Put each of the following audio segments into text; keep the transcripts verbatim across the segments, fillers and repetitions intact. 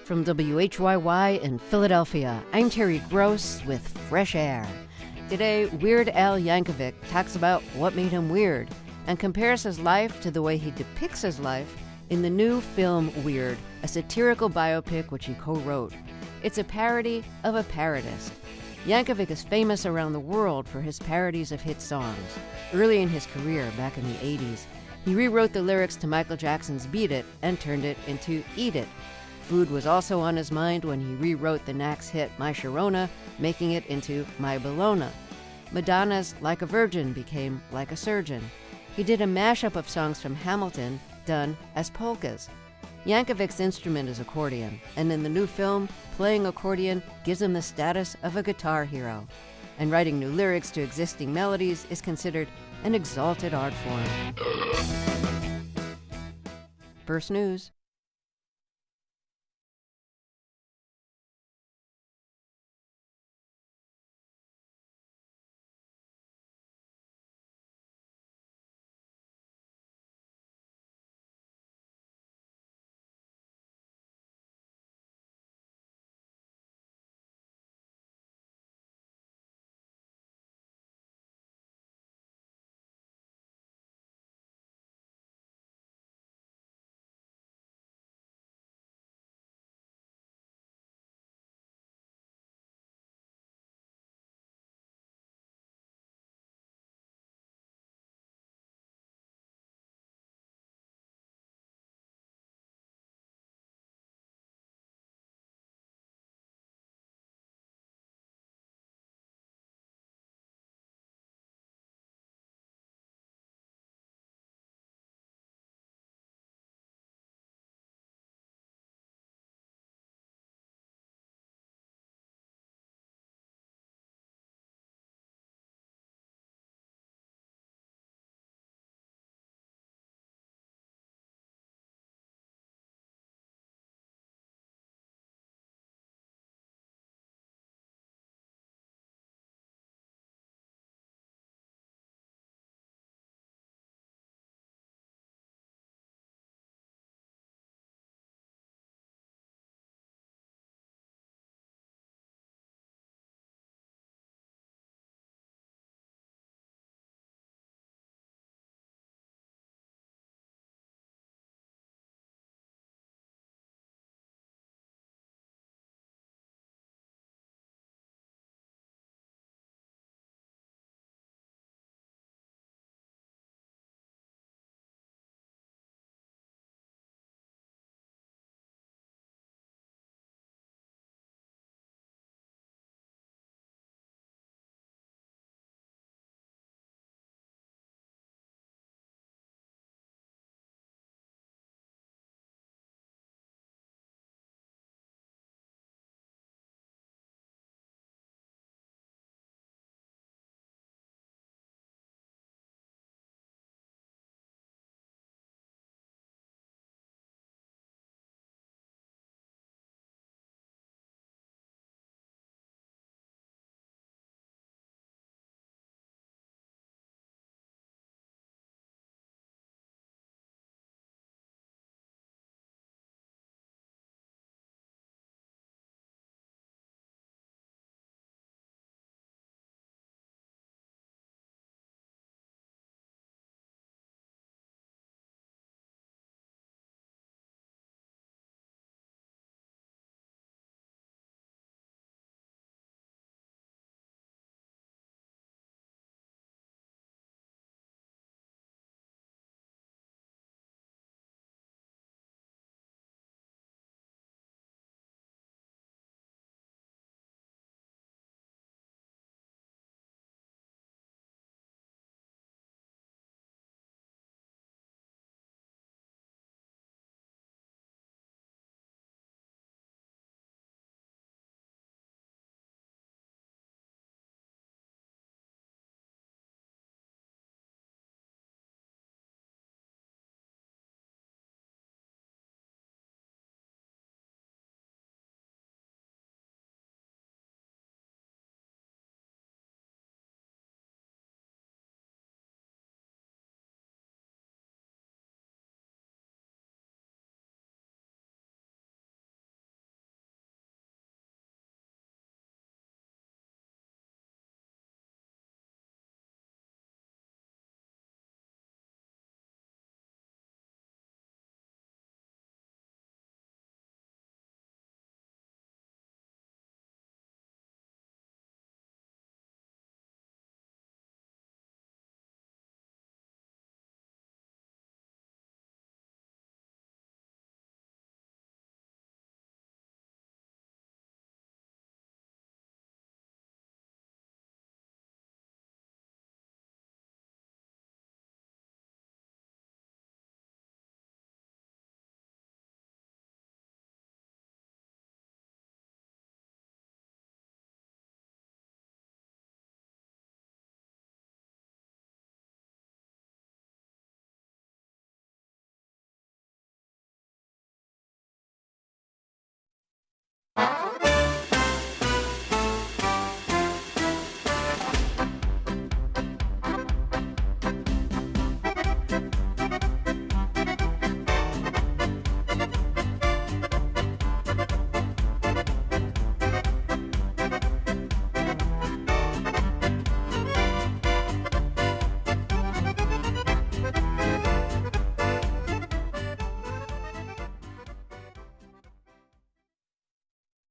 From W H Y Y in Philadelphia, I'm Terry Gross with Fresh Air. Today, Weird Al Yankovic talks about what made him weird and compares his life to the way he depicts his life in the new film Weird, a satirical biopic which he co-wrote. It's a parody of a parodist. Yankovic is famous around the world for his parodies of hit songs. Early in his career, back in the eighties, he rewrote the lyrics to Michael Jackson's Beat It and turned it into Eat It. Food was also on his mind when he rewrote the Knack's hit My Sharona, making it into My Bologna. Madonna's Like a Virgin became Like a Surgeon. He did a mashup of songs from Hamilton done as polkas. Yankovic's instrument is accordion, and in the new film, playing accordion gives him the status of a guitar hero. And writing new lyrics to existing melodies is considered an exalted art form. First News.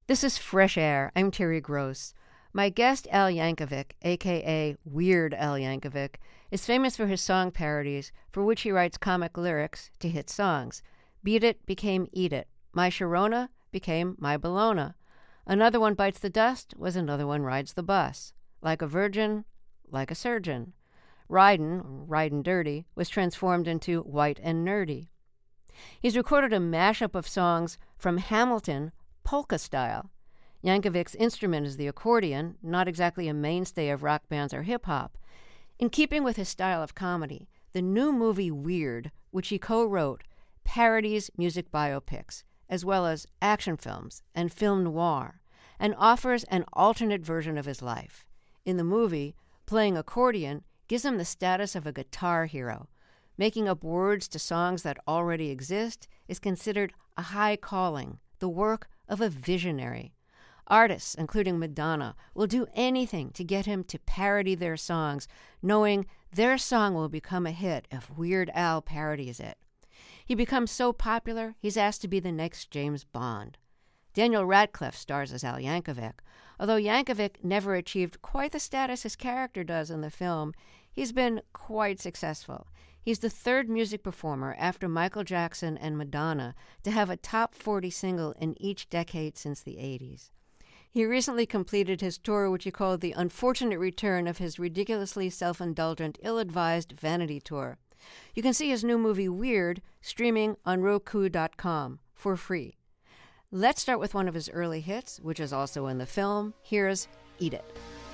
This is Fresh Air. I'm Terry Gross. My guest, Al Yankovic, a k a. Weird Al Yankovic, is famous for his song parodies, for which he writes comic lyrics to hit songs. Beat It became Eat It. My Sharona became My Bologna. Another One Bites the Dust was Another One Rides the Bus. Like a Virgin, Like a Surgeon. Ridin', Ridin' Dirty, was transformed into White and Nerdy. He's recorded a mashup of songs from Hamilton, polka style. Yankovic's instrument is the accordion, not exactly a mainstay of rock bands or hip-hop. In keeping with his style of comedy, the new movie Weird, which he co-wrote, parodies music biopics, as well as action films and film noir, and offers an alternate version of his life. In the movie, playing accordion gives him the status of a guitar hero. Making up words to songs that already exist is considered a high calling, the work of a visionary. Artists, including Madonna, will do anything to get him to parody their songs, knowing their song will become a hit if Weird Al parodies it. He becomes so popular, he's asked to be the next James Bond. Daniel Radcliffe stars as Al Yankovic. Although Yankovic never achieved quite the status his character does in the film, he's been quite successful. He's the third music performer after Michael Jackson and Madonna to have a top forty single in each decade since the eighties. He recently completed his tour, which he called the unfortunate return of his ridiculously self-indulgent, ill-advised vanity tour. You can see his new movie Weird streaming on Roku dot com for free. Let's start with one of his early hits, which is also in the film. Here's Eat It.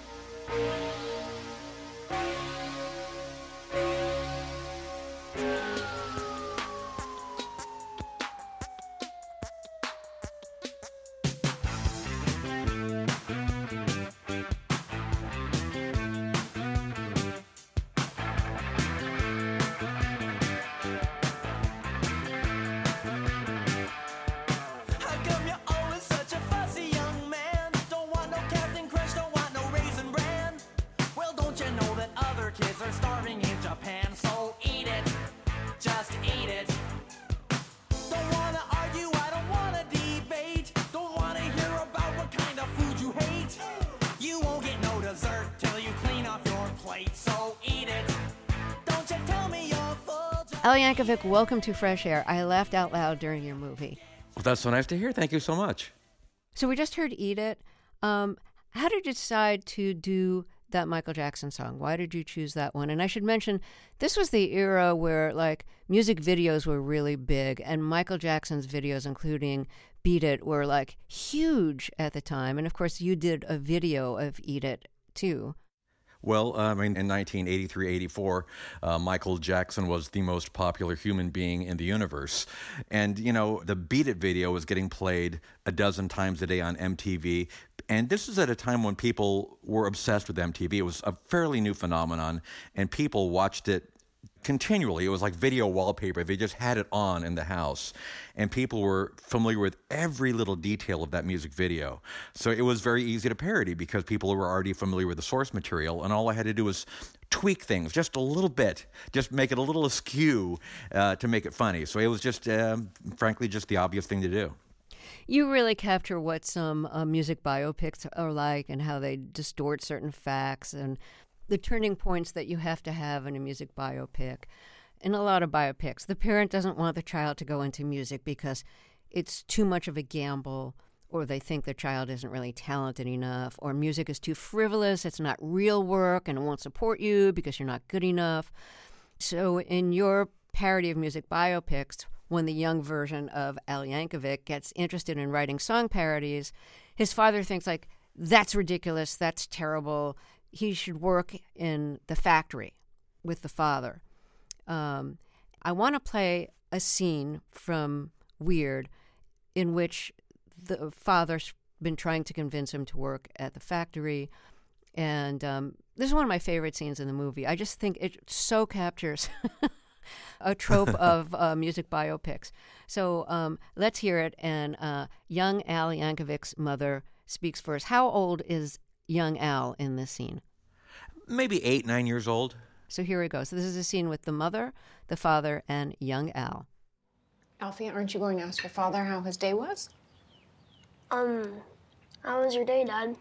Al Yankovic, welcome to Fresh Air. I laughed out loud during your movie. Well, that's so nice to hear. Thank you so much. So we just heard Eat It. Um, how did you decide to do that Michael Jackson song? Why did you choose that one? And I should mention, this was the era where, like, music videos were really big, and Michael Jackson's videos, including Beat It, were, like, huge at the time. And, of course, you did a video of Eat It, too. Well, I mean, in nineteen eighty-three eighty-four, uh, Michael Jackson was the most popular human being in the universe. And, you know, the Beat It video was getting played a dozen times a day on M T V. And this is at a time when people were obsessed with M T V. It was a fairly new phenomenon, and people watched it continually. It was like video wallpaper. They just had it on in the house, and people were familiar with every little detail of that music video. So it was very easy to parody because people were already familiar with the source material, and all I had to do was tweak things just a little bit, just make it a little askew uh, to make it funny. So it was just, um, frankly, just the obvious thing to do. You really capture what some uh, music biopics are like and how they distort certain facts and the turning points that you have to have in a music biopic. In a lot of biopics, the parent doesn't want the child to go into music because it's too much of a gamble, or they think their child isn't really talented enough, or music is too frivolous, it's not real work, and it won't support you because you're not good enough. So in your parody of music biopics, when the young version of Al Yankovic gets interested in writing song parodies, his father thinks, like, that's ridiculous, that's terrible, he should work in the factory with the father. Um, I want to play a scene from Weird in which the father's been trying to convince him to work at the factory. And um, this is one of my favorite scenes in the movie. I just think it so captures a trope of uh, music biopics. So um, let's hear it. And uh, young Al Yankovic's mother speaks first. How old is young Al in this scene? Maybe eight, nine years old. So here we go. So this is a scene with the mother, the father, and young Al. Alfie, aren't you going to ask your father how his day was? Um, How was your day, Dad?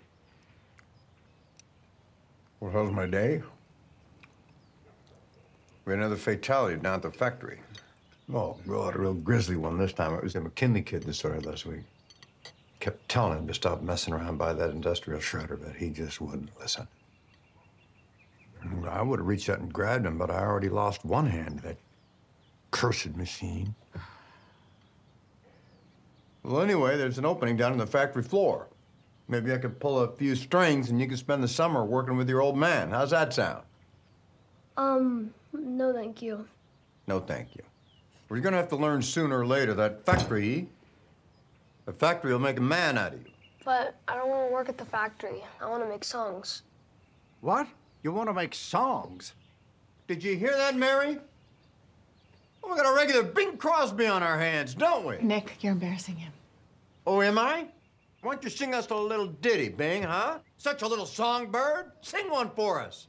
Well, how's my day? We had another fatality down at the factory. Oh, God, a real grisly one this time. It was the McKinley kid that started last week. Kept telling him to stop messing around by that industrial shredder, but he just wouldn't listen. I would have reached out and grabbed him, but I already lost one hand to that cursed machine. Well, anyway, there's an opening down on the factory floor. Maybe I could pull a few strings and you could spend the summer working with your old man. How's that sound? Um, no thank you. No, thank you. Well, you're gonna have to learn sooner or later that factory, the factory will make a man out of you. But I don't want to work at the factory. I want to make songs. What? You want to make songs? Did you hear that, Mary? Well, we got a regular Bing Crosby on our hands, don't we? Nick, you're embarrassing him. Oh, am I? Why don't you sing us a little ditty, Bing, huh? Such a little songbird. Sing one for us.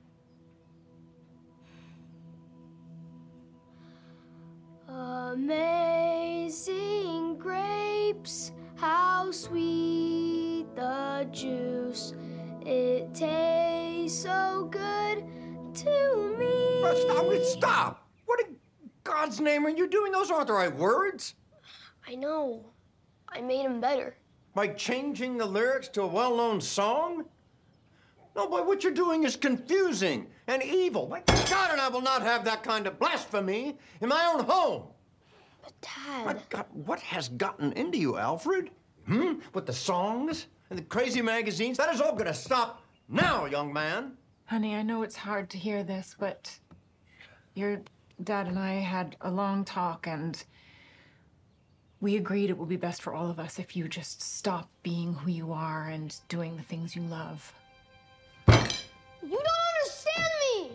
Amazing grapes, how sweet the juice. It tastes so good to me. Uh, stop it, stop! What in God's name are you doing? Those aren't the right words. I know. I made him better. By changing the lyrics to a well-known song? No, boy, what you're doing is confusing and evil. My God, and I will not have that kind of blasphemy in my own home. But, Dad... My God, what has gotten into you, Alfred? Hmm? With the songs and the crazy magazines? That is all gonna stop now, young man. Honey, I know it's hard to hear this, but your dad and I had a long talk, and we agreed it will be best for all of us if you just stop being who you are and doing the things you love. You don't understand me!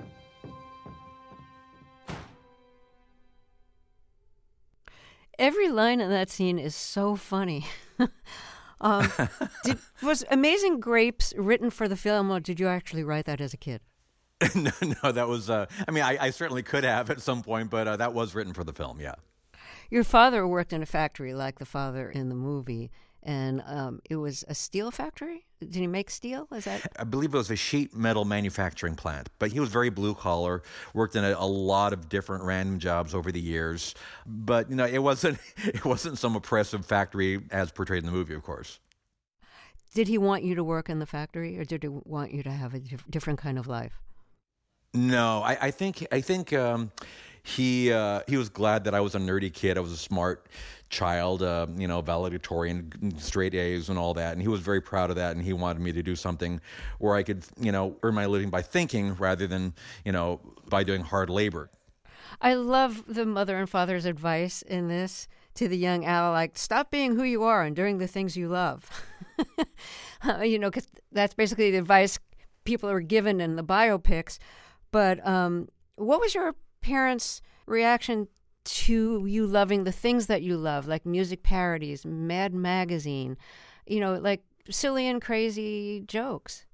Every line in that scene is so funny. um, did, was Amazing Grapes written for the film, or did you actually write that as a kid? no, no, that was, uh, I mean, I, I certainly could have at some point, but uh, that was written for the film, yeah. Your father worked in a factory like the father in the movie, and um, it was a steel factory? Did he make steel? Is that? I believe it was a sheet metal manufacturing plant, but he was very blue collar, worked in a, a lot of different random jobs over the years. But, you know, it wasn't, it wasn't some oppressive factory as portrayed in the movie, of course. Did he want you to work in the factory, or did he want you to have a dif- different kind of life? No, I, I think, I think, um, He uh, he was glad that I was a nerdy kid. I was a smart child, uh, you know, valedictorian, straight A's and all that. And he was very proud of that. And he wanted me to do something where I could, you know, earn my living by thinking rather than, you know, by doing hard labor. I love the mother and father's advice in this to the young Al, like, stop being who you are and doing the things you love. uh, you know, because that's basically the advice people are given in the biopics. But um, what was your parents' reaction to you loving the things that you love, like music parodies, Mad Magazine, you know, like silly and crazy jokes?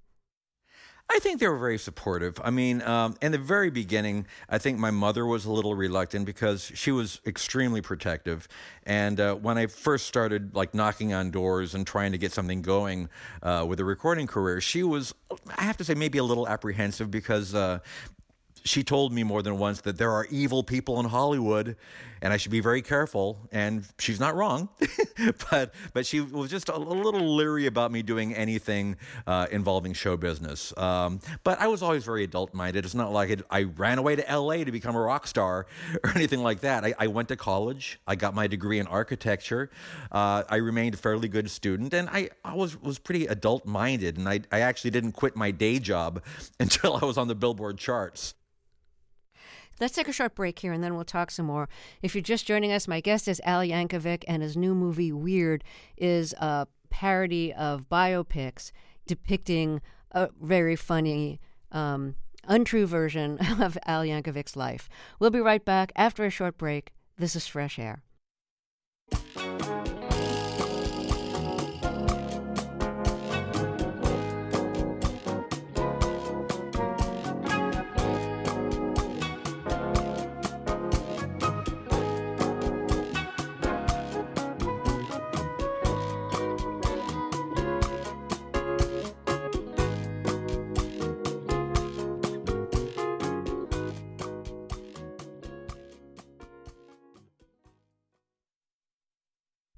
I think they were very supportive. I mean, um, in the very beginning, I think my mother was a little reluctant because she was extremely protective. And uh, when I first started, like, knocking on doors and trying to get something going uh, with a recording career, she was, I have to say, maybe a little apprehensive because uh, she told me more than once that there are evil people in Hollywood and I should be very careful. And she's not wrong, but but she was just a, a little leery about me doing anything uh, involving show business. Um, but I was always very adult-minded. It's not like it, I ran away to L A to become a rock star or anything like that. I, I went to college. I got my degree in architecture. Uh, I remained a fairly good student, and I, I was, was pretty adult-minded. And I, I actually didn't quit my day job until I was on the Billboard charts. Let's take a short break here, and then we'll talk some more. If you're just joining us, my guest is Al Yankovic, and his new movie, Weird, is a parody of biopics depicting a very funny, um, untrue version of Al Yankovic's life. We'll be right back after a short break. This is Fresh Air.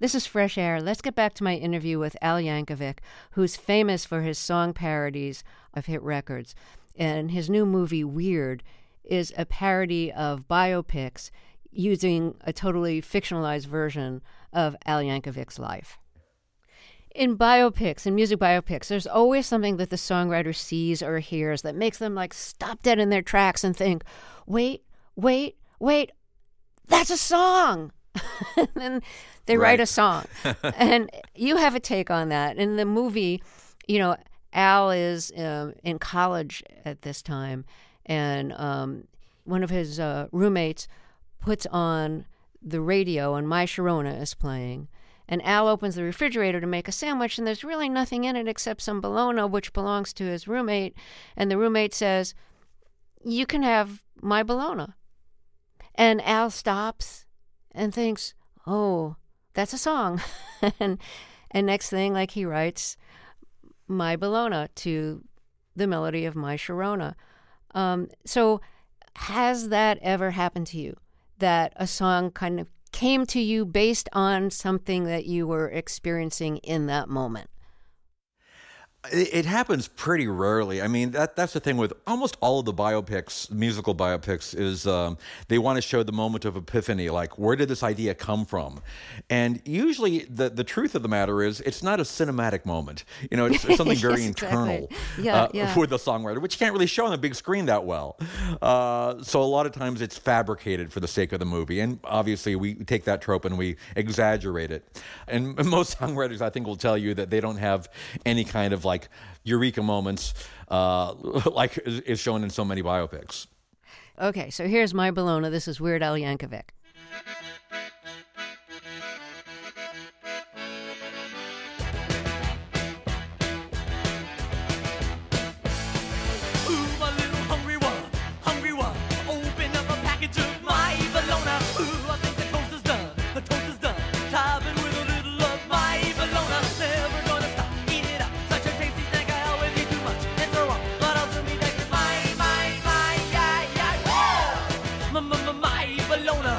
This is Fresh Air. Let's get back to my interview with Al Yankovic, who's famous for his song parodies of hit records. And his new movie, Weird, is a parody of biopics using a totally fictionalized version of Al Yankovic's life. In biopics, in music biopics, there's always something that the songwriter sees or hears that makes them like stop dead in their tracks and think, wait, wait, wait, that's a song. And then they Right. write a song. And you have a take on that. In the movie, you know, Al is um, in college at this time, and um, one of his uh, roommates puts on the radio, and My Sharona is playing. And Al opens the refrigerator to make a sandwich, and there's really nothing in it except some bologna, which belongs to his roommate. And the roommate says, "You can have my bologna." And Al stops and thinks, oh, that's a song. and and next thing, like, he writes My Bologna to the melody of My Sharona. Um, so has that ever happened to you, that a song kind of came to you based on something that you were experiencing in that moment? It, it happens pretty rarely. I mean, that that's the thing with almost all of the biopics, musical biopics, is um, they want to show the moment of epiphany, like, where did this idea come from? And usually the, the truth of the matter is it's not a cinematic moment. You know, it's, it's something very Yes, internal exactly. Yeah, uh, yeah. with the songwriter, which you can't really show on the big screen that well. Uh, so a lot of times it's fabricated for the sake of the movie. And obviously we take that trope and we exaggerate it. And most songwriters, I think, will tell you that they don't have any kind of like eureka moments uh, like is, is shown in so many biopics. Okay, so here's My Bologna. This is Weird Al Yankovic. Ooh, my little hungry one, hungry one. Open up a package of my bologna. Ooh, I think the toast is done, the toast is done. Topping with a little of my bologna. Never gonna stop, eat it up. Such a tasty snack, I always eat too much and throw up. But I'll soon be back to my, my, my, yeah, yeah, woo! My, my, my, my bologna.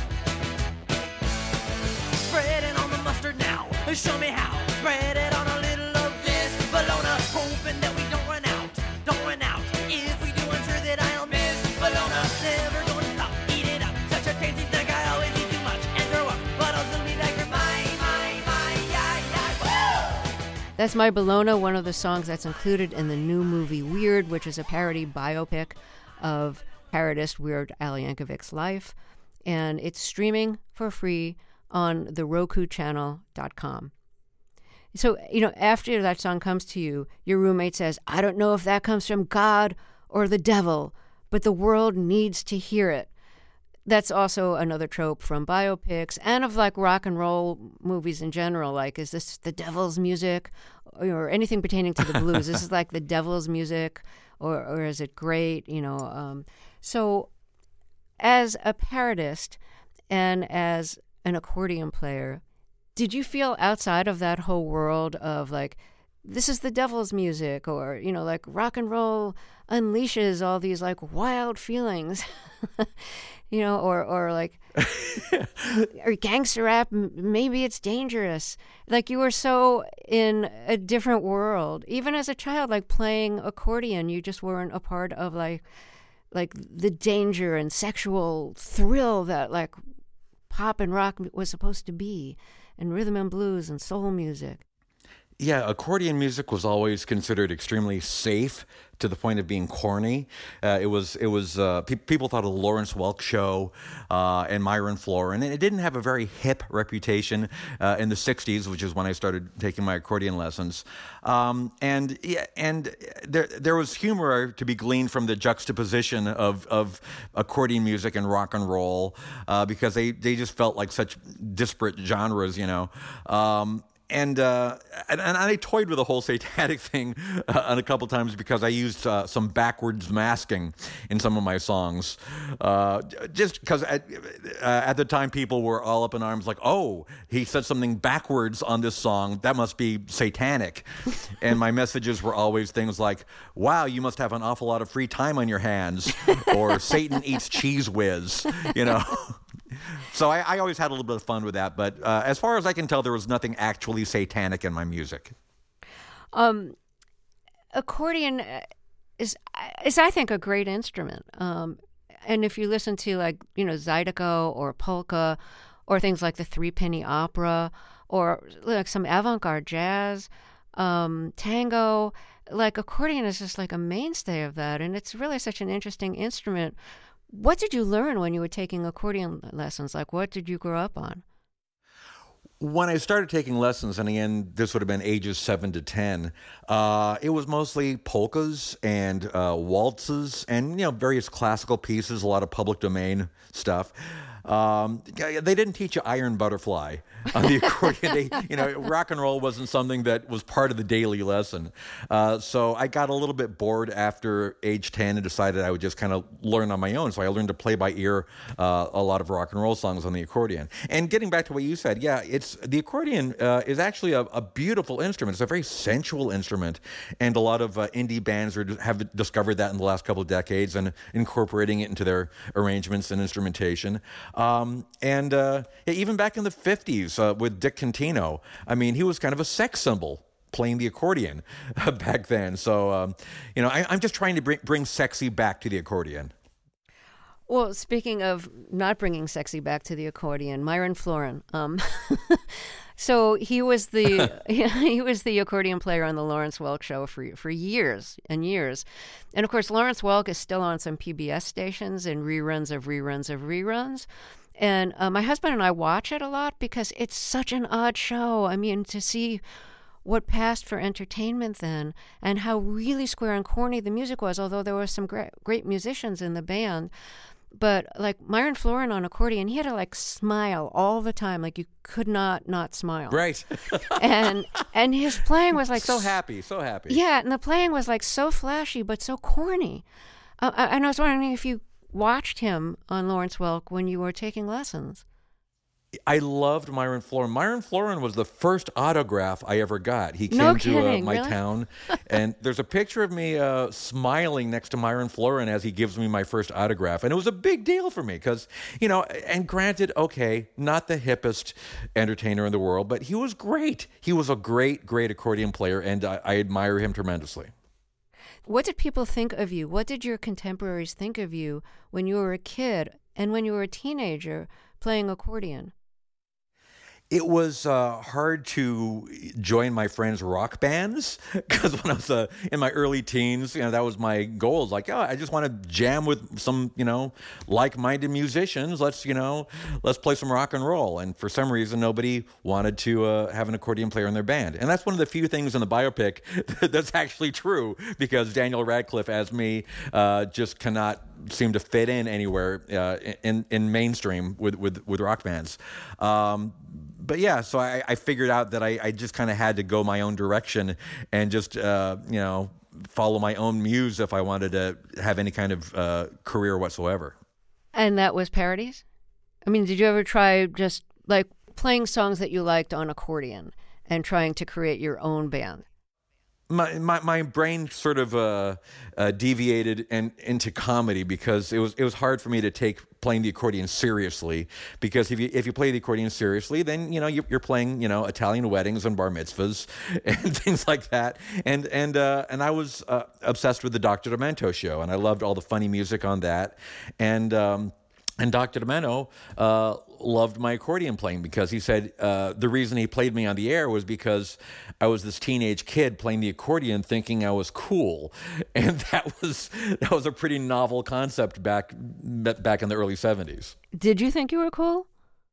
Spread it on the mustard now. Show me how. Spread it on a little of this bologna. Hoping that we don't run out, don't run out. If we do, I'm sure that I'll miss bologna. Never gonna stop, eat it up. Such a tasty snack, I always eat too much and throw up. But I'll still be back for my, my, my, yeah, yeah, woo! That's My Bologna, one of the songs that's included in the new movie Weird, which is a parody biopic of parodist Weird Al Yankovic's life. And it's streaming for free on the roku channel dot com. So, you know, after that song comes to you, your roommate says, I don't know if that comes from God or the devil, but the world needs to hear it. That's also another trope from biopics and of like rock and roll movies in general. Like, is this the devil's music or anything pertaining to the blues? This is like the devil's music, or, or is it great? You know, um, so as a parodist and as an accordion player, did you feel outside of that whole world of like, this is the devil's music, or, you know, like rock and roll unleashes all these like wild feelings, you know, or, or like, or gangster rap, m- maybe it's dangerous. Like, you were so in a different world, even as a child, like playing accordion, you just weren't a part of like, like the danger and sexual thrill that like pop and rock was supposed to be, and rhythm and blues and soul music. Yeah, accordion music was always considered extremely safe to the point of being corny. Uh, it was, it was. Uh, pe- people thought of the Lawrence Welk Show uh, and Myron Floor, and it didn't have a very hip reputation uh, in the sixties, which is when I started taking my accordion lessons. Um, and yeah, and there there was humor to be gleaned from the juxtaposition of of accordion music and rock and roll uh, because they they just felt like such disparate genres, you know. Um, And, uh, and and I toyed with the whole satanic thing uh, a couple times because I used uh, some backwards masking in some of my songs. Uh, just because at, uh, at the time people were all up in arms like, oh, he said something backwards on this song. That must be satanic. And my messages were always things like, wow, you must have an awful lot of free time on your hands. Or Satan eats cheese whiz, you know. So I, I always had a little bit of fun with that. But uh, as far as I can tell, there was nothing actually satanic in my music. Um, accordion is, is I think, a great instrument. Um, and if you listen to, like, you know, Zydeco or polka or things like the Three Penny Opera or like some avant-garde jazz, um, tango, like accordion is just like a mainstay of that. And it's really such an interesting instrument. What did you learn when you were taking accordion lessons? Like, what did you grow up on? When I started taking lessons, and again, this would have been ages seven to ten, uh, it was mostly polkas and uh, waltzes and, you know, various classical pieces, a lot of public domain stuff. Um, they didn't teach you Iron Butterfly on the accordion. They, you know, rock and roll wasn't something that was part of the daily lesson. Uh, so I got a little bit bored after age ten and decided I would just kind of learn on my own. So I learned to play by ear uh, a lot of rock and roll songs on the accordion. And getting back to what you said, yeah, it's the accordion uh, is actually a, a beautiful instrument. It's a very sensual instrument, and a lot of uh, indie bands are, have discovered that in the last couple of decades and incorporating it into their arrangements and instrumentation. Um, and uh, even back in the fifties uh, with Dick Contino, I mean, he was kind of a sex symbol playing the accordion uh, back then. So, um, you know, I, I'm just trying to bring, bring sexy back to the accordion. Well, speaking of not bringing sexy back to the accordion, Myron Floren. Um, so he was the he was the accordion player on the Lawrence Welk show for for years and years, and of course Lawrence Welk is still on some P B S stations and reruns of reruns of reruns. And uh, my husband and I watch it a lot because it's such an odd show. I mean, to see what passed for entertainment then and how really square and corny the music was, although there were some great, great musicians in the band. But like Myron Floren on accordion, he had to like smile all the time. Like you could not not smile. Right. and and his playing was like so happy, so happy. Yeah, and the playing was like so flashy but so corny. Uh, and I was wondering if you watched him on Lawrence Welk when you were taking lessons. I loved Myron Floren. Myron Floren was the first autograph I ever got. He came no to uh, kidding, my really? town, and there's a picture of me uh, smiling next to Myron Floren as he gives me my first autograph. And it was a big deal for me because, you know, and granted, okay, not the hippest entertainer in the world, but he was great. He was a great, great accordion player, and I, I admire him tremendously. What did people think of you? What did your contemporaries think of you when you were a kid and when you were a teenager playing accordion? It was uh, hard to join my friends' rock bands because when I was uh, in my early teens, you know, that was my goal. Like, oh, I just want to jam with some, you know, like-minded musicians. Let's, you know, let's play some rock and roll. And for some reason, nobody wanted to uh, have an accordion player in their band. And that's one of the few things in the biopic that's actually true because Daniel Radcliffe, as me, uh, just cannot seem to fit in anywhere uh, in in mainstream with with, with rock bands. Um, But yeah, so I, I figured out that I, I just kind of had to go my own direction and just, uh, you know, follow my own muse if I wanted to have any kind of uh, career whatsoever. And that was parodies? I mean, did you ever try just like playing songs that you liked on accordion and trying to create your own band? My, my my brain sort of uh, uh, deviated and into comedy because it was it was hard for me to take playing the accordion seriously because if you if you play the accordion seriously, then you know you're, you're playing you know Italian weddings and bar mitzvahs and things like that. And and uh, and I was uh, obsessed with the Doctor Demento show, and I loved all the funny music on that. And um, and Doctor Demento uh, loved my accordion playing because he said uh, the reason he played me on the air was because I was this teenage kid playing the accordion thinking I was cool. And that was that was a pretty novel concept back back in the early seventies. Did you think you were cool?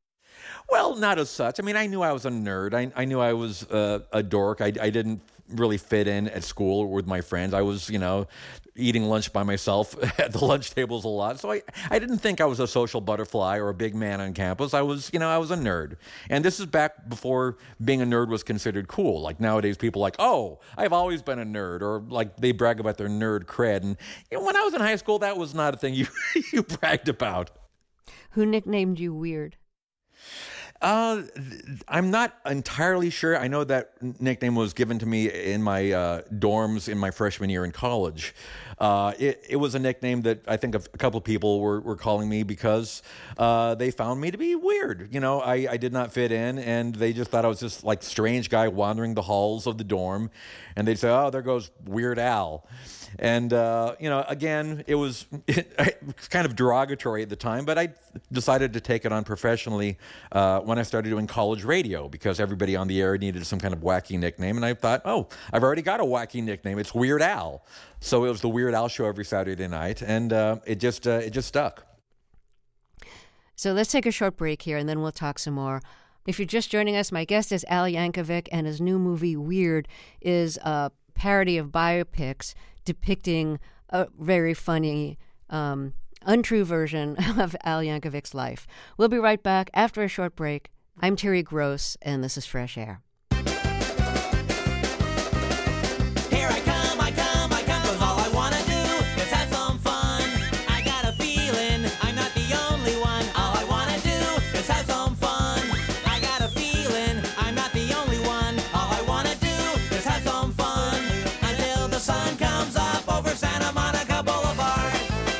Well, not as such. I mean, I knew I was a nerd. I, I knew I was uh, a dork. I, I didn't really fit in at school with my friends. I was, you know, eating lunch by myself at the lunch tables a lot. So I, I didn't think I was a social butterfly or a big man on campus. I was, you know, I was a nerd. And this is back before being a nerd was considered cool. Like nowadays people are like, oh, I've always been a nerd. Or like they brag about their nerd cred. And you know, when I was in high school, that was not a thing you, you bragged about. Who nicknamed you Weird? Uh, I'm not entirely sure. I know that nickname was given to me in my uh, dorms in my freshman year in college. Uh, it, it was a nickname that I think a couple of people were, were calling me because uh, they found me to be weird. You know, I, I did not fit in, and they just thought I was just like strange guy wandering the halls of the dorm, and they'd say, "Oh, there goes Weird Al." And, uh, you know, again, it was it, it was kind of derogatory at the time, but I decided to take it on professionally uh, when I started doing college radio because everybody on the air needed some kind of wacky nickname. And I thought, oh, I've already got a wacky nickname. It's Weird Al. So it was the Weird Al Show every Saturday night, and uh, it just uh, it just stuck. So let's take a short break here, and then we'll talk some more. If you're just joining us, my guest is Al Yankovic, and his new movie, Weird, is a parody of biopics depicting a very funny, um, untrue version of Al Yankovic's life. We'll be right back after a short break. I'm Terry Gross, and this is Fresh Air. Here I come, I come, I come, 'cause all I wanna do is have some fun. I got a feeling I'm not the only one. All I wanna do is have some fun. I got a feeling I'm not the only one. All I wanna do is have some fun until the sun comes up over Santa Monica Boulevard.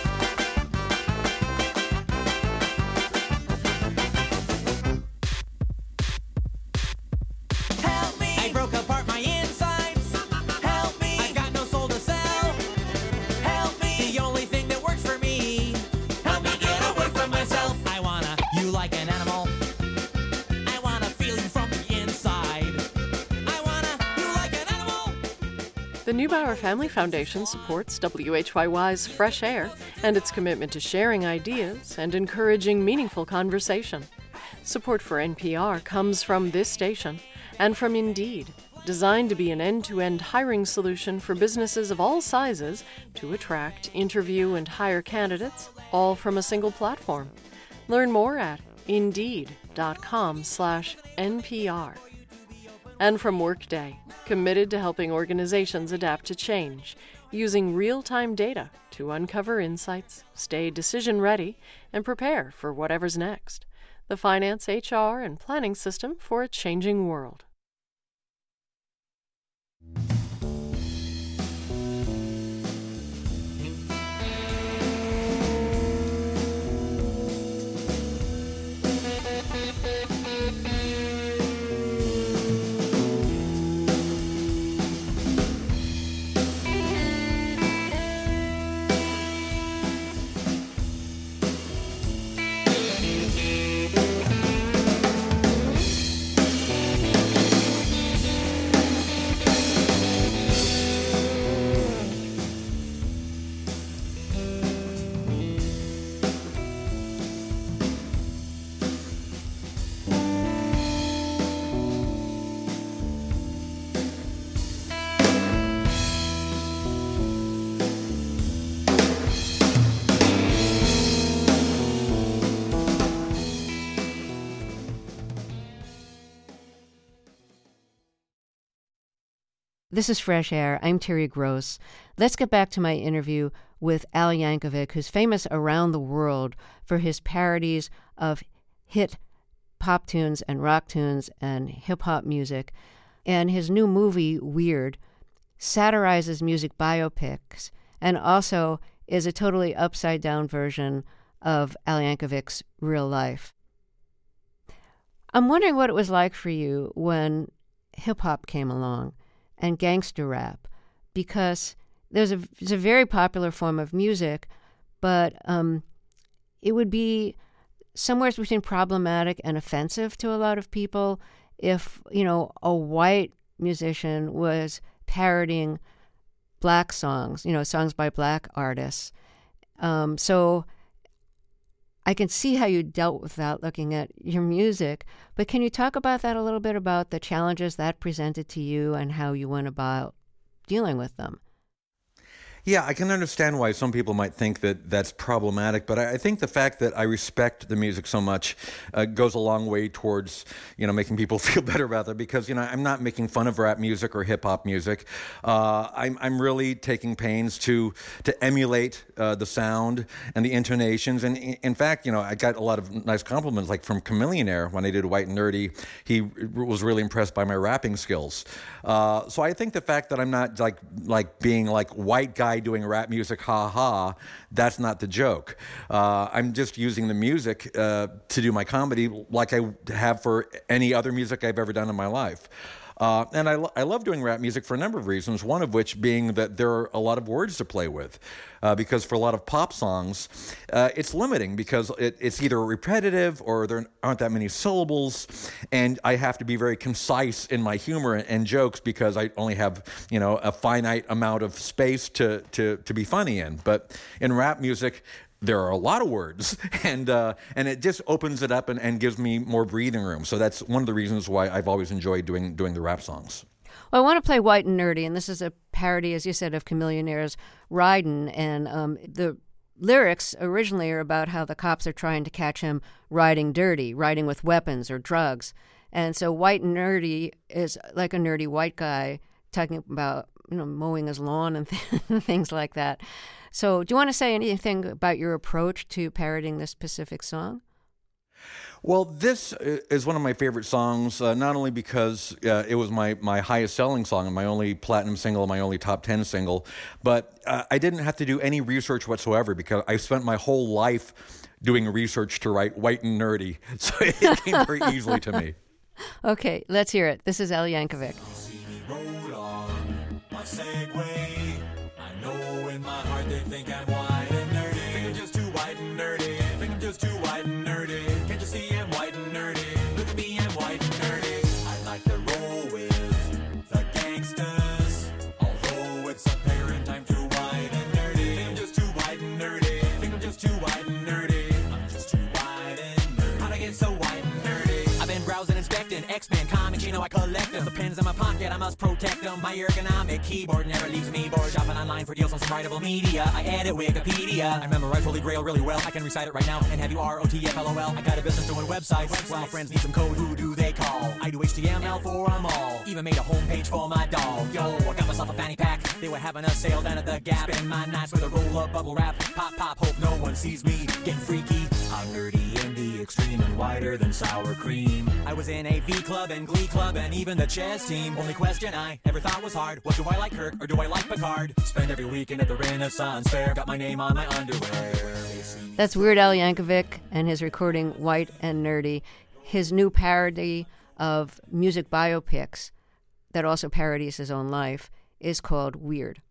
Help me! I broke apart my insides. Help me! I've got no soul to sell. Help me! The only thing that works for me. Help me get away from myself. I wanna you like an animal. I wanna feel you from the inside. I wanna you like an animal. The Neubauer Family Foundation supports W H Y Y's Fresh Air and its commitment to sharing ideas and encouraging meaningful conversation. Support for N P R comes from this station and from Indeed, designed to be an end-to-end hiring solution for businesses of all sizes to attract, interview, and hire candidates, all from a single platform. Learn more at indeed.com slash NPR. And from Workday, committed to helping organizations adapt to change, using real-time data to uncover insights, stay decision-ready, and prepare for whatever's next. The finance, H R, and planning system for a changing world. This is Fresh Air. I'm Terry Gross. Let's get back to my interview with Al Yankovic, who's famous around the world for his parodies of hit pop tunes and rock tunes and hip-hop music. And his new movie, Weird, satirizes music biopics and also is a totally upside-down version of Al Yankovic's real life. I'm wondering what it was like for you when hip-hop came along and gangster rap, because there's a it's a very popular form of music, but um, it would be somewhere between problematic and offensive to a lot of people if, you know, a white musician was parodying black songs, you know, songs by black artists. Um, so I can see how you dealt with that looking at your music, but can you talk about that a little bit, about the challenges that presented to you and how you went about dealing with them? Yeah, I can understand why some people might think that that's problematic, but I, I think the fact that I respect the music so much uh, goes a long way towards, you know, making people feel better about it, because, you know, I'm not making fun of rap music or hip-hop music. Uh, I'm, I'm really taking pains to to emulate uh, the sound and the intonations, and in fact, you know, I got a lot of nice compliments, like from Chamillionaire when I did White and Nerdy. He was really impressed by my rapping skills. Uh, so I think the fact that I'm not like like being like white guy doing rap music, ha ha, that's not the joke. Uh, I'm just using the music uh, to do my comedy like I have for any other music I've ever done in my life. Uh, and I, lo- I love doing rap music for a number of reasons, one of which being that there are a lot of words to play with. Uh, because for a lot of pop songs, uh, it's limiting because it, it's either repetitive or there aren't that many syllables, and I have to be very concise in my humor and, and jokes because I only have, you know, a finite amount of space to, to, to be funny in. But in rap music, there are a lot of words, and uh, and it just opens it up and, and gives me more breathing room. So that's one of the reasons why I've always enjoyed doing doing the rap songs. Well, I want to play White and Nerdy, and this is a parody, as you said, of Chamillionaire's Ridin', and um, the lyrics originally are about how the cops are trying to catch him riding dirty, riding with weapons or drugs. And so White and Nerdy is like a nerdy white guy talking about, you know, mowing his lawn and th- things like that. So do you want to say anything about your approach to parodying this specific song? Well, this is one of my favorite songs, uh, not only because uh, it was my, my highest selling song and my only platinum single, my only top ten single, but uh, I didn't have to do any research whatsoever because I spent my whole life doing research to write White and Nerdy, so it came very easily to me. Okay, let's hear it. This is Al Yankovic. Roll on my Segway. I know in my heart they think I'm white and nerdy. Think I'm just too white and nerdy. Think I'm just too white and nerdy. Can't you see I'm white and nerdy? Look at me, I'm white and nerdy. I like to roll with the gangsters. Although it's apparent I'm too white and nerdy. Think I'm just too white and nerdy. Think I'm just too white and nerdy. I'm just too white and nerdy. How'd I get so white and nerdy? I've been browsing, inspecting X-Men comics, you know I collect them. The pens in my pocket, I must protect them. My ergonomic keyboard never leaves me bored. Shopping online for deals on some writable media. I edit Wikipedia. I memorize Holy Grail really well. I can recite it right now and have you R O T F L O L. I got a business doing websites. websites. Well, friends need some code, who do they call? I do H T M L for them all. Even made a homepage for my dog. Yo, I got myself a fanny pack. They were having a sale down at the Gap. Spend my nights with a roll-up bubble wrap. Pop, pop, hope no one sees me getting freaky. I'm nerdy in the extreme and whiter than sour cream. I was in a V Club and Glee Club and even the chess team. Only question I ever thought was hard, what do I like, Kirk or do I like Picard? Spend every weekend at the Renaissance Fair, got my name on my underwear. That's Weird Al Yankovic and his recording White and Nerdy. His new parody of music biopics that also parodies his own life is called Weird.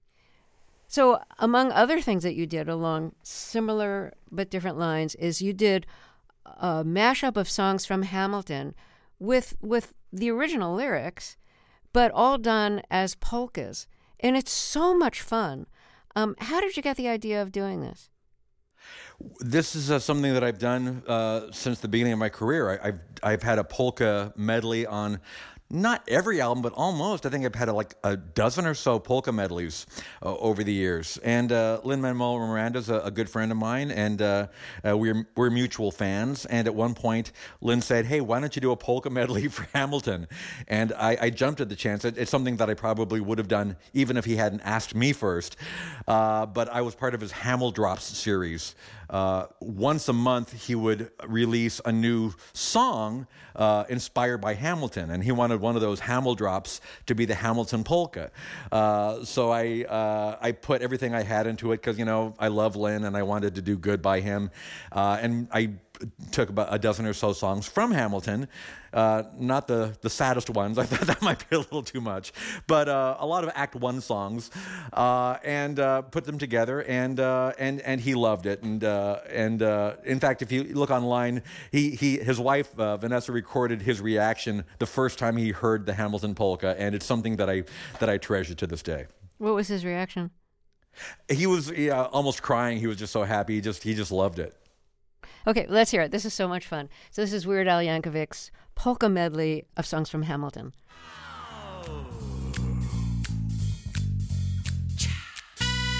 So among other things that you did along similar but different lines is you did a mashup of songs from Hamilton with with the original lyrics, but all done as polkas. And it's so much fun. Um, how did you get the idea of doing this? This is uh, something that I've done uh, since the beginning of my career. I, I've I've had a polka medley on not every album, but almost. I think I've had a, like a dozen or so polka medleys uh, over the years. And uh, Lin-Manuel Miranda's a, a good friend of mine, and uh, uh, we're we're mutual fans. And at one point, Lin said, "Hey, why don't you do a polka medley for Hamilton?" And I, I jumped at the chance. It, it's something that I probably would have done even if he hadn't asked me first. Uh, but I was part of his Hamil Drops series. Uh, once a month, he would release a new song uh, inspired by Hamilton, and he wanted one of those Hamil Drops to be the Hamilton polka. Uh, so I uh, I put everything I had into it because, you know, I love Lin and I wanted to do good by him, uh, and I took about a dozen or so songs from Hamilton, uh, not the, the saddest ones. I thought that might be a little too much, but uh, a lot of Act One songs, uh, and uh, put them together, and uh, and and he loved it. And uh, and uh, in fact, if you look online, he he his wife uh, Vanessa recorded his reaction the first time he heard the Hamilton polka, and it's something that I that I treasure to this day. What was his reaction? He was yeah, almost crying. He was just so happy. He just he just loved it. Okay, let's hear it. This is so much fun. So this is Weird Al Yankovic's polka medley of songs from Hamilton.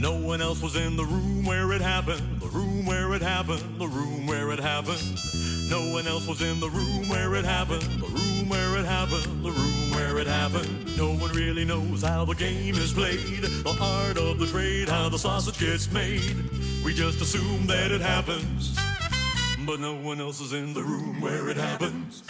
no one else was in the room where it happened, the room where it happened, the room where it happened. No one else was in the room where it happened, the room where it happened, the room where it happened. No one really knows how the game is played, the art of the trade, how the sausage gets made. We just assume that it happens, but no one else is in the room where it happens.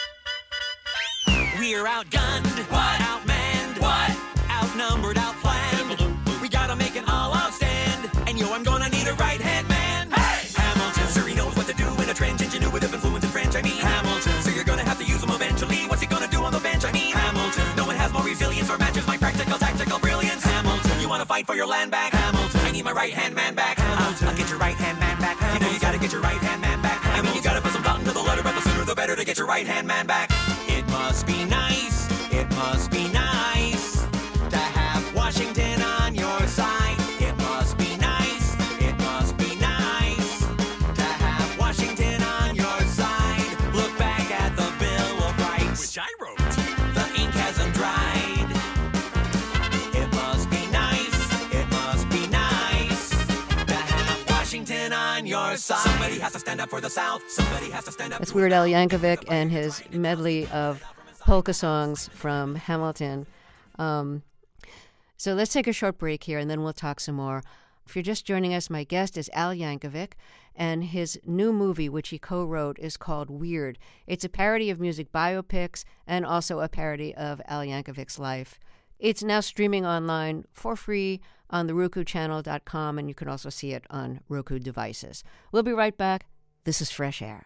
We're outgunned, what? Outmanned, what? Outnumbered, outplanned. We gotta make an all-out stand, and yo, I'm gonna need a right-hand man. Hey! Hamilton, sir, he knows what to do in a trench, ingenuitive, influence in French, I mean Hamilton. So you're gonna have to use him eventually. What's he gonna do on the bench? I mean Hamilton. No one has more resilience or matches my practical, tactical brilliance. Hamilton, you wanna fight for your land back? Hamilton, I need my right-hand man back. Hamilton, uh, I'll get your right-hand man back. Hamilton. You know you gotta get your right-hand man back. Hamilton. I mean you gotta put some thought into the letter, but the sooner the better to get your right-hand man back. It must be nice, it must be nice to have Washington on your side. It must be nice, it must be nice to have Washington on your side. Look back at the Bill of Rights, which I wrote. The ink hasn't dried. It must be nice, it must be nice to have Washington on your side. Somebody has to stand up for the South. Somebody has to stand up. That's Weird Al Yankovic and his medley of polka songs from Hamilton. Um, so let's take a short break here, and then we'll talk some more. If you're just joining us, my guest is Al Yankovic, and his new movie, which he co-wrote, is called Weird. It's a parody of music biopics and also a parody of Al Yankovic's life. It's now streaming online for free on the Roku channel dot com, and you can also see it on Roku devices. We'll be right back. This is Fresh Air.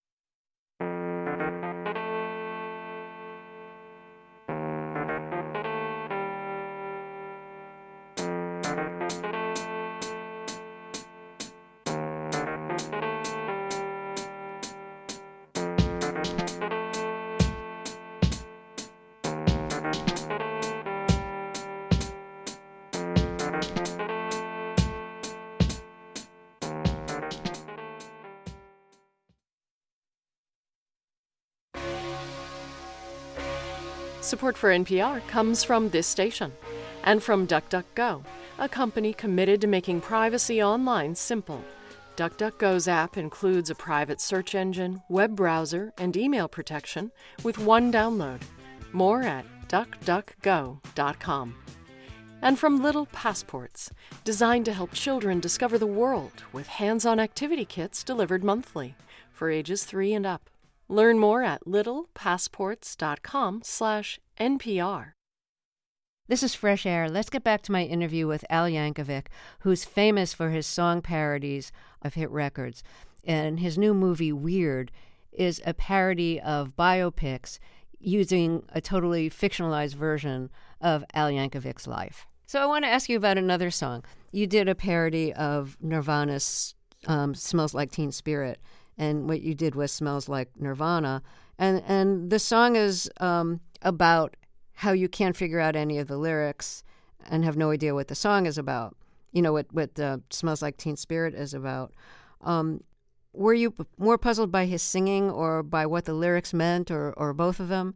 Support for N P R comes from this station and from DuckDuckGo, a company committed to making privacy online simple. DuckDuckGo's app includes a private search engine, web browser, and email protection with one download. More at duck duck go dot com. And from Little Passports, designed to help children discover the world with hands-on activity kits delivered monthly for ages three and up. Learn more at little passports dot com slash N P R. This is Fresh Air. Let's get back to my interview with Al Yankovic, who's famous for his song parodies of hit records. And his new movie, Weird, is a parody of biopics using a totally fictionalized version of Al Yankovic's life. So I want to ask you about another song. You did a parody of Nirvana's um, Smells Like Teen Spirit, and what you did was Smells Like Nirvana. And and the song is um, about how you can't figure out any of the lyrics and have no idea what the song is about. You know, what, what uh, Smells Like Teen Spirit is about. Um, were you more puzzled by his singing or by what the lyrics meant, or, or both of them?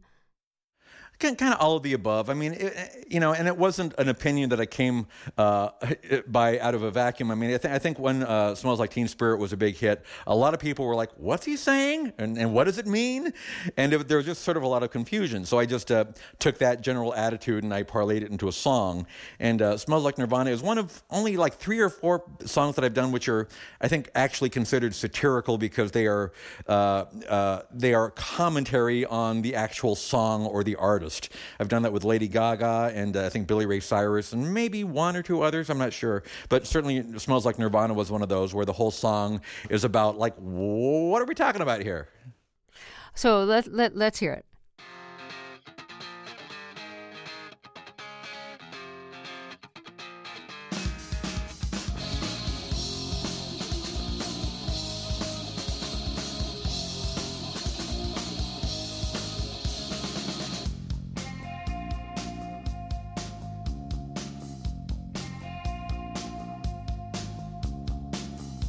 Kind of all of the above. I mean, it, you know, and it wasn't an opinion that I came uh, by out of a vacuum. I mean, I, th- I think when uh, Smells Like Teen Spirit was a big hit, a lot of people were like, what's he saying? And, and what does it mean? And it, there was just sort of a lot of confusion. So I just uh, took that general attitude and I parlayed it into a song. And uh, Smells Like Nirvana is one of only like three or four songs that I've done which are, I think, actually considered satirical because they are, uh, uh, they are commentary on the actual song or the artist. I've done that with Lady Gaga and uh, I think Billy Ray Cyrus and maybe one or two others, I'm not sure. But certainly Smells Like Nirvana was one of those where the whole song is about, like, what are we talking about here? So let, let, let's hear it.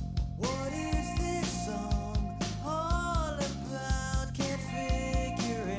What is this song all about? Can't figure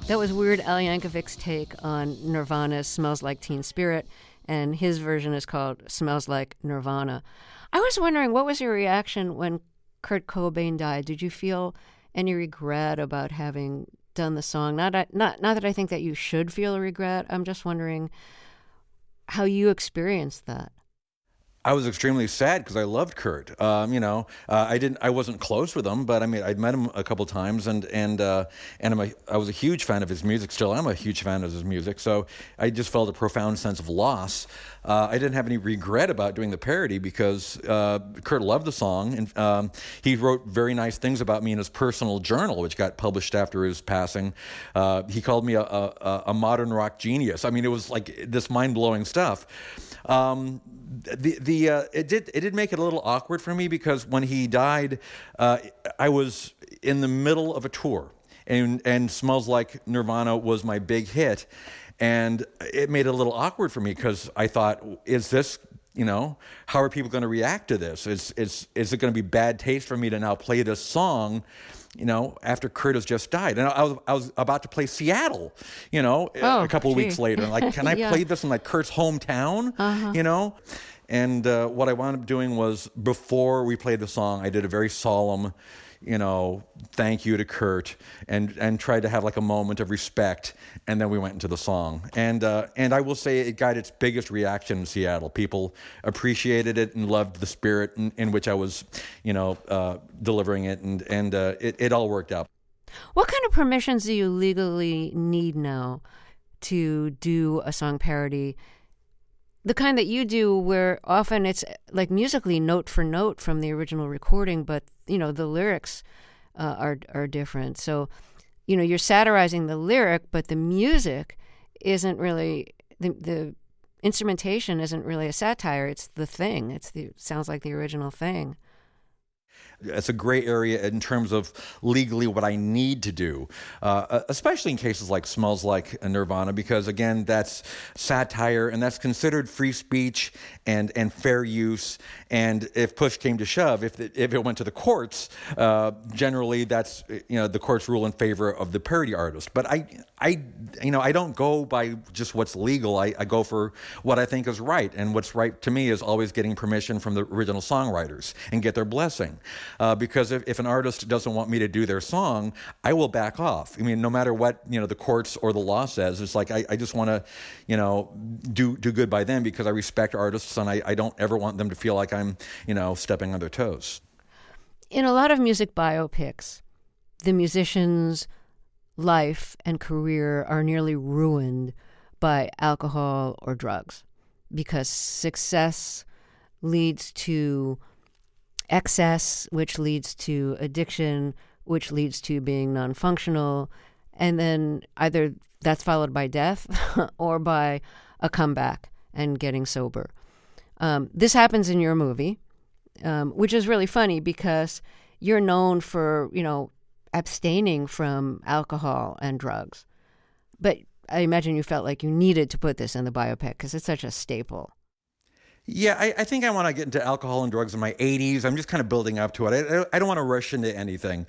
That was Weird Al Yankovic's take on Nirvana's Smells Like Teen Spirit, and his version is called Smells Like Nirvana. I was wondering, what was your reaction when Kurt Cobain died? Did you feel any regret about having done the song? Not, not, not that I think that you should feel a regret. I'm just wondering how you experienced that. I was extremely sad because I loved Kurt. Um, you know, uh, I didn't, I wasn't close with him, but I mean, I'd met him a couple times, and and uh, and I'm a, I was a huge fan of his music. Still, I'm a huge fan of his music. So I just felt a profound sense of loss. Uh, I didn't have any regret about doing the parody because uh, Kurt loved the song, and um, he wrote very nice things about me in his personal journal, which got published after his passing. Uh, he called me a, a, a modern rock genius. I mean, it was like this mind-blowing stuff. Um, the the uh, it did it did make it a little awkward for me because when he died, uh, I was in the middle of a tour, and and Smells Like Nirvana was my big hit, and it made it a little awkward for me because I thought, is this, you know, how are people going to react to this? Is is is it going to be bad taste for me to now play this song, you know, after Kurt has just died? And I was I was about to play Seattle, you know, oh, a couple of gee. weeks later. Like, can I yeah. play this in like Kurt's hometown? Uh-huh. You know? And uh, what I wound up doing was, before we played the song, I did a very solemn, you know, thank you to Kurt, and and tried to have like a moment of respect, and then we went into the song. And uh, and I will say it got its biggest reaction in Seattle. People appreciated it and loved the spirit in, in which I was, you know, uh, delivering it, and and uh, it it all worked out. What kind of permissions do you legally need now to do a song parody? The kind that you do, where often it's like musically note for note from the original recording, but you know the lyrics uh, are are different. So, you know, you're satirizing the lyric, but the music isn't really the the instrumentation isn't really a satire. It's the thing. It's the it sounds like the original thing. It's a gray area in terms of legally what I need to do, uh, especially in cases like Smells Like Nirvana, because, again, that's satire, and that's considered free speech and, and fair use. And if push came to shove, if it, if it went to the courts, uh, generally that's, you know, the courts rule in favor of the parody artist. But I, I, you know, I don't go by just what's legal. I, I go for what I think is right. And what's right to me is always getting permission from the original songwriters and get their blessing. Uh, because if, if an artist doesn't want me to do their song, I will back off. I mean, no matter what, you know, the courts or the law says, it's like I, I just want to, you know, do do good by them because I respect artists, and I, I don't ever want them to feel like I'm, you know, stepping on their toes. In a lot of music biopics, the musician's life and career are nearly ruined by alcohol or drugs because success leads to excess, which leads to addiction, which leads to being non-functional, and then either that's followed by death or by a comeback and getting sober. Um, this happens in your movie, um, which is really funny because you're known for, you know, abstaining from alcohol and drugs. But I imagine you felt like you needed to put this in the biopic because it's such a staple. Yeah, I, I think I want to get into alcohol and drugs in my eighties. I'm just kind of building up to it. I, I don't want to rush into anything.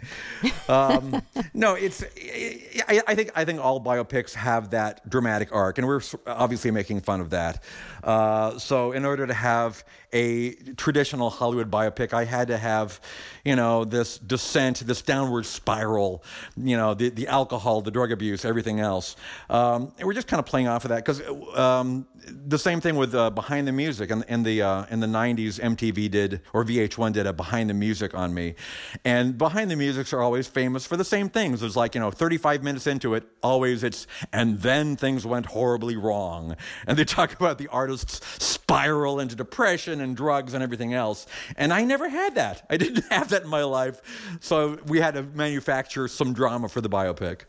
Um, no, it's. I, I think I think all biopics have that dramatic arc, and we're obviously making fun of that. Uh, so, in order to have a traditional Hollywood biopic, I had to have, you know, this descent, this downward spiral. You know, the the alcohol, the drug abuse, everything else. Um, and we're just kind of playing off of that because um, the same thing with uh, Behind the Music. And in the uh, in the nineties, M T V did, or V H one did, a Behind the Music on me. And Behind the Musics are always famous for the same things. It's like, you know, thirty-five minutes into it, always it's, and then things went horribly wrong. And they talk about the artist's spiral into depression and drugs and everything else. And I never had that. I didn't have that in my life. So we had to manufacture some drama for the biopic.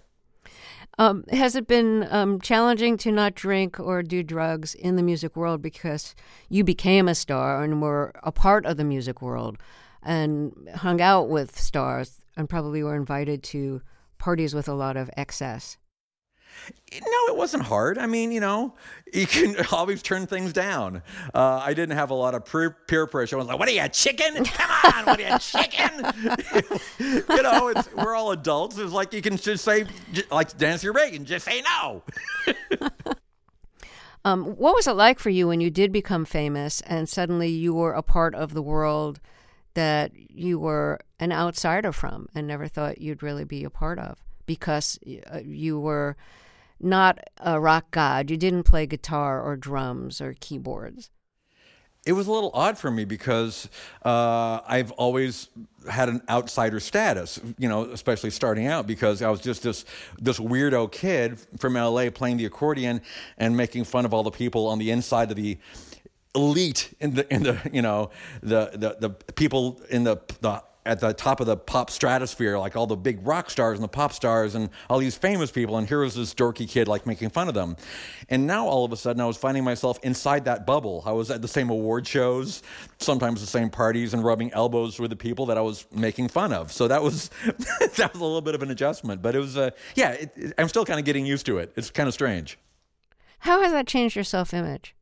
Um, has it been um, challenging to not drink or do drugs in the music world because you became a star and were a part of the music world and hung out with stars and probably were invited to parties with a lot of excess? No, it wasn't hard. I mean, you know, you can always turn things down. Uh, I didn't have a lot of peer, peer pressure. I was like, what are you, chicken? Come on, what are you, chicken? You know, it's, we're all adults. It's like you can just say, like Nancy Reagan, just say no. um, what was it like for you when you did become famous and suddenly you were a part of the world that you were an outsider from and never thought you'd really be a part of because you were not a rock god. You didn't play guitar or drums or keyboards. It was a little odd for me because uh, I've always had an outsider status, you know, especially starting out, because I was just this this weirdo kid from L A playing the accordion and making fun of all the people on the inside of the elite in the in the you know the the, the people in the the at the top of the pop stratosphere, like all the big rock stars and the pop stars and all these famous people, and here was this dorky kid like making fun of them. And now all of a sudden I was finding myself inside that bubble. I was at the same award shows, sometimes the same parties, and rubbing elbows with the people that I was making fun of. So that was that was a little bit of an adjustment, but it was uh, yeah, it, it, I'm still kind of getting used to it. It's kind of strange. How has that changed your self-image?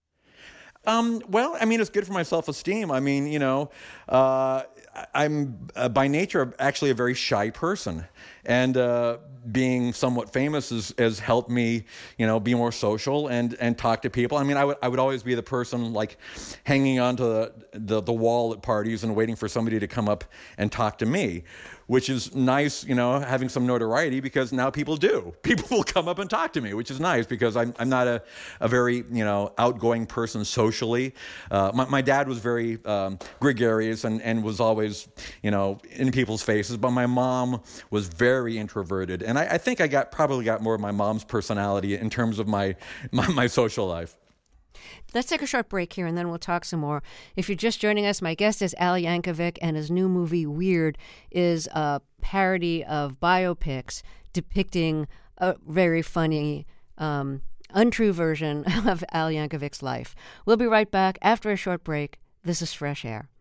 Um, well, I mean, it's good for my self-esteem. I mean, you know, uh, I'm uh, by nature actually a very shy person, and uh, being somewhat famous has, has helped me, you know, be more social and, and talk to people. I mean, I would I would always be the person like hanging onto the, the the wall at parties and waiting for somebody to come up and talk to me, which is nice, you know, having some notoriety, because now people do. People will come up and talk to me, which is nice because I'm I'm not a, a very, you know, outgoing person socially. Uh, my, my dad was very um, gregarious and, and was always, you know, in people's faces, but my mom was very introverted. And I, I think I got probably got more of my mom's personality in terms of my, my, my social life. Let's take a short break here, and then we'll talk some more. If you're just joining us, my guest is Al Yankovic, and his new movie, Weird, is a parody of biopics depicting a very funny, um, untrue version of Al Yankovic's life. We'll be right back after a short break. This is Fresh Air.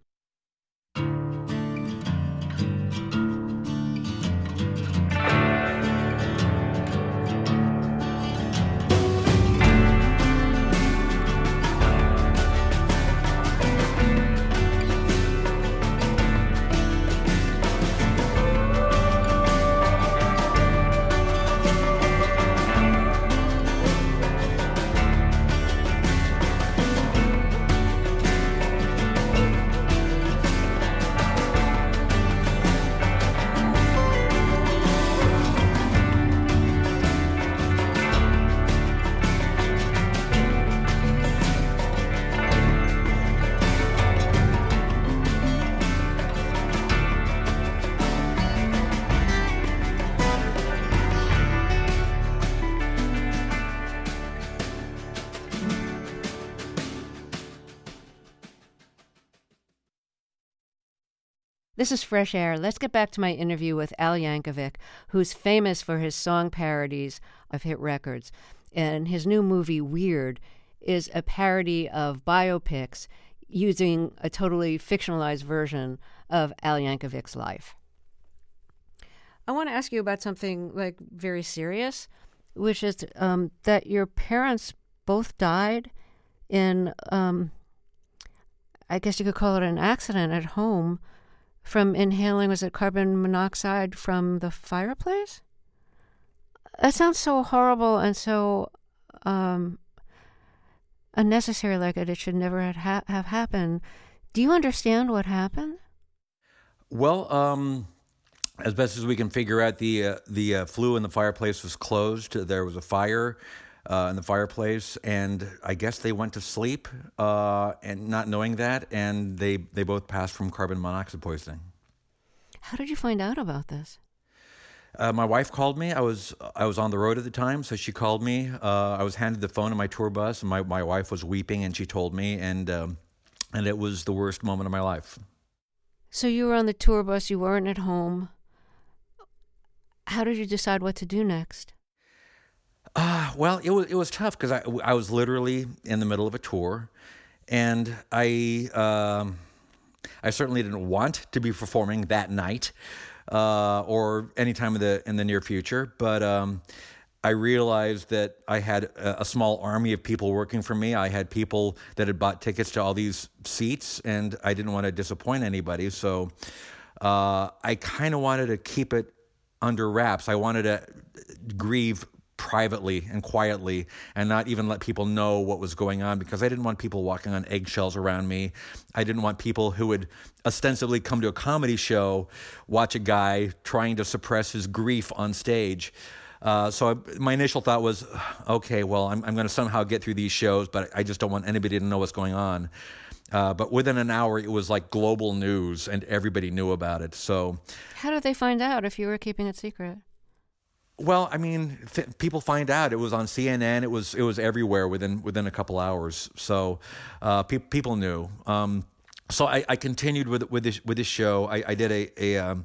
This is Fresh Air. Let's get back to my interview with Al Yankovic, who's famous for his song parodies of hit records. And his new movie, Weird, is a parody of biopics using a totally fictionalized version of Al Yankovic's life. I want to ask you about something like very serious, which is um, that your parents both died in, um, I guess you could call it an accident at home, from inhaling, was it carbon monoxide from the fireplace? That sounds so horrible and so um, unnecessary, like it, it should never have, ha- have happened. Do you understand what happened? Well, um, as best as we can figure out, the uh, the uh, flue in the fireplace was closed. There was a fire uh, in the fireplace, and I guess they went to sleep, uh, and not knowing that, and they, they both passed from carbon monoxide poisoning. How did you find out about this? Uh, my wife called me. I was I was on the road at the time, so she called me. Uh, I was handed the phone in my tour bus, and my, my wife was weeping, and she told me, and um, and it was the worst moment of my life. So you were on the tour bus, you weren't at home. How did you decide what to do next? Uh, well, it was it was tough because I, I was literally in the middle of a tour, and I um, I certainly didn't want to be performing that night uh, or any time in the in the near future. But um, I realized that I had a, a small army of people working for me. I had people that had bought tickets to all these seats, and I didn't want to disappoint anybody. So uh, I kind of wanted to keep it under wraps. I wanted to grieve privately and quietly and not even let people know what was going on, because I didn't want people walking on eggshells around me. I didn't want people who would ostensibly come to a comedy show, watch a guy trying to suppress his grief on stage. Uh, so I, my initial thought was, okay, well, I'm, I'm going to somehow get through these shows, but I just don't want anybody to know what's going on. Uh, but within an hour, it was like global news, and everybody knew about it. So, how did they find out if you were keeping it secret? Well, I mean, th- people find out. It was on C N N. It was it was everywhere within within a couple hours. So uh, pe- people knew. Um, so I, I continued with with this with this show. I, I did a a, um,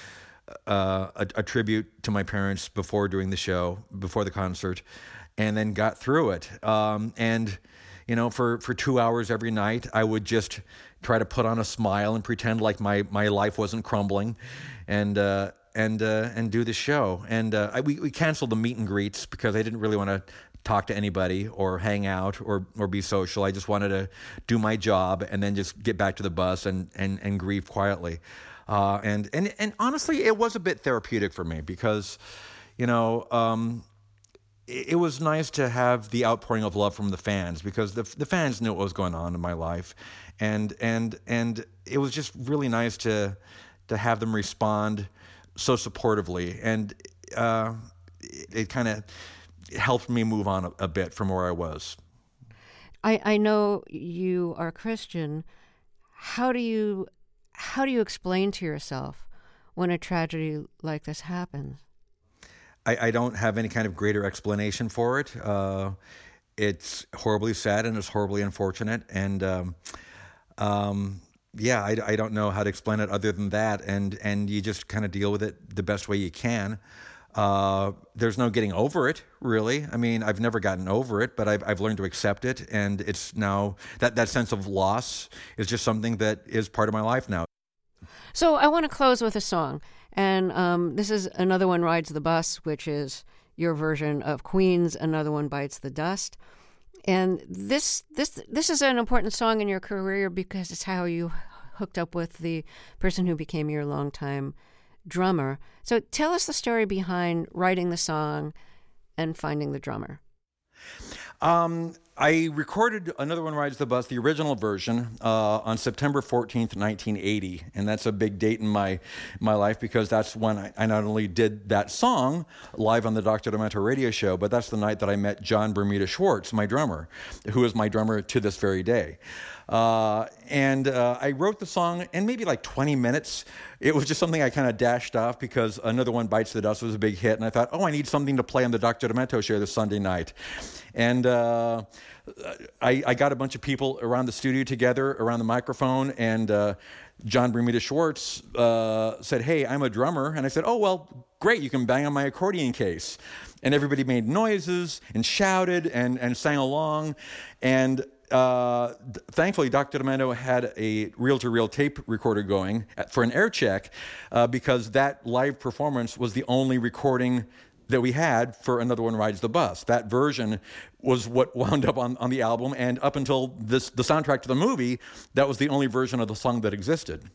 uh, a a tribute to my parents before doing the show, before the concert, and then got through it. Um, and you know, for, for two hours every night, I would just try to put on a smile and pretend like my, my life wasn't crumbling, and uh, and uh, and do the show. And uh, I, we we canceled the meet and greets because I didn't really want to talk to anybody or hang out or or be social. I just wanted to do my job and then just get back to the bus and and, and grieve quietly. Uh, and and and honestly, it was a bit therapeutic for me because, you know. Um, It was nice to have the outpouring of love from the fans, because the the fans knew what was going on in my life, and and and it was just really nice to to have them respond so supportively, and uh, it, it kind of helped me move on a, a bit from where I was. I, I know you are Christian. How do you how do you explain to yourself when a tragedy like this happens? I, I don't have any kind of greater explanation for it. Uh, it's horribly sad and it's horribly unfortunate. And um, um, yeah, I, I don't know how to explain it other than that. And, and you just kind of deal with it the best way you can. Uh, there's no getting over it, really. I mean, I've never gotten over it, but I've, I've learned to accept it. And it's now, that, that sense of loss is just something that is part of my life now. So I want to close with a song. And um, this is Another One Rides the Bus, which is your version of Queen's Another One Bites the Dust. And this this this is an important song in your career because it's how you hooked up with the person who became your longtime drummer. So tell us the story behind writing the song and finding the drummer. Um, I recorded Another One Rides the Bus, the original version, uh, on September fourteenth, nineteen eighty. And that's a big date in my my life because that's when I, I not only did that song live on the Doctor Demento radio show, but that's the night that I met John Bermuda Schwartz, my drummer, who is my drummer to this very day. Uh, and uh, I wrote the song in maybe like twenty minutes. It was just something I kind of dashed off because Another One Bites the Dust was a big hit. And I thought, oh, I need something to play on the Doctor Demento show this Sunday night. And uh, I, I got a bunch of people around the studio together, around the microphone, and uh, John Bermuda Schwartz uh, said, hey, I'm a drummer. And I said, oh, well, great, you can bang on my accordion case. And everybody made noises and shouted and, and sang along. And uh, thankfully, Doctor Demento had a reel-to-reel tape recorder going for an air check uh, because that live performance was the only recording that we had for Another One Rides the Bus. That version was what wound up on, on the album, and up until this, the soundtrack to the movie, that was the only version of the song that existed.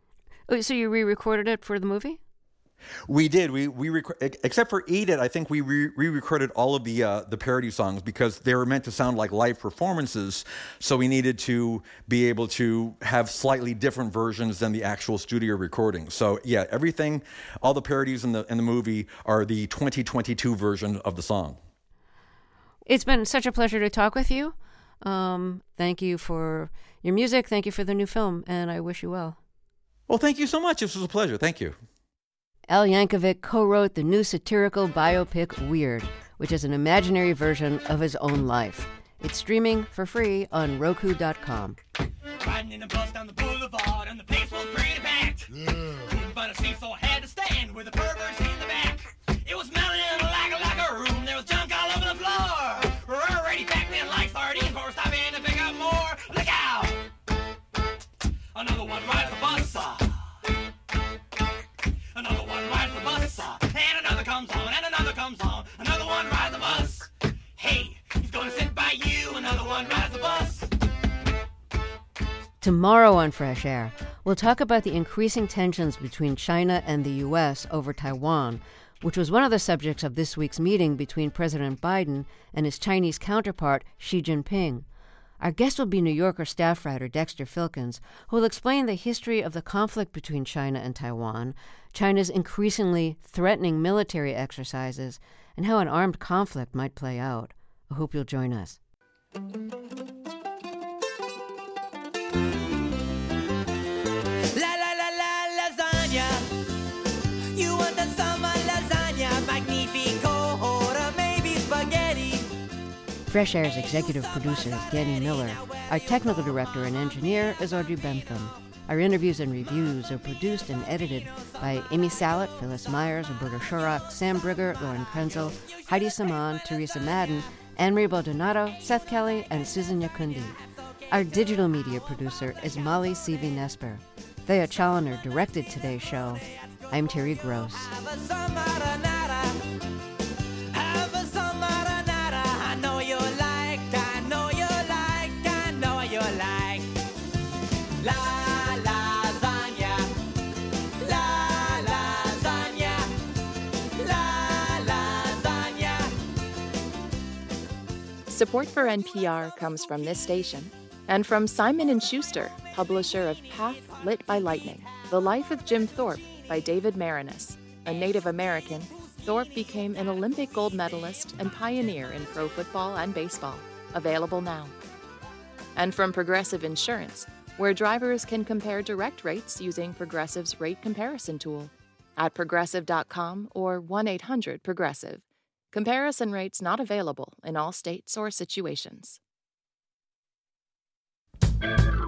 So you re-recorded it for the movie? We did. We we rec- except for Eat It, I think we re- re-recorded all of the uh, the parody songs because they were meant to sound like live performances. So we needed to be able to have slightly different versions than the actual studio recording. So yeah, everything, all the parodies in the in the movie are the twenty twenty-two version of the song. It's been such a pleasure to talk with you. Um, thank you for your music. Thank you for the new film, and I wish you well. Well, thank you so much. This was a pleasure. Thank you. Al Yankovic co-wrote the new satirical biopic Weird, which is an imaginary version of his own life. It's streaming for free on Roku dot com. Riding in a bus down the boulevard and the place was pretty packed. Yeah. Couldn't find a seat, so I had to stand with the perverts in the back. It was smelling like a locker room. There was junk all over the floor. We're already packed in like sardines, but we're stopping to pick up more. Look out! Another one rides the bus. Another one rides the bus, and another comes on, and another comes on, another one rides Everyone rides the bus. Tomorrow on Fresh Air, we'll talk about the increasing tensions between China and the U S over Taiwan, which was one of the subjects of this week's meeting between President Biden and his Chinese counterpart, Xi Jinping. Our guest will be New Yorker staff writer Dexter Filkins, who will explain the history of the conflict between China and Taiwan, China's increasingly threatening military exercises, and how an armed conflict might play out. I hope you'll join us. La la la la lasagna. You want the summer lasagna, magnifico, or maybe spaghetti. Fresh Air's executive producer is Danny Miller. Our technical director and engineer is Audrey Bentham. Our interviews and reviews are produced and edited by Amy Salet, Phyllis Myers, Roberta Shorrock, Sam Brigger, Lauren Krenzel, Heidi Saman, Teresa Madden, Anne-Marie Baldonado, Seth Kelly, and Susan Yakundi. Our digital media producer is Molly C V Nesper. Thea Challoner directed today's show. I'm Terry Gross. Have a summer nada. Have a summer nada. I know you like, I know you like, I know you like. La lasagna. La lasagna. La lasagna. Support for N P R comes from this station and from Simon and Schuster, publisher of Path Lit by Lightning, The Life of Jim Thorpe by David Maraniss. A Native American, Thorpe became an Olympic gold medalist and pioneer in pro football and baseball. Available now. And from Progressive Insurance, where drivers can compare direct rates using Progressive's rate comparison tool at progressive dot com or one eight hundred progressive. Comparison rates not available in all states or situations.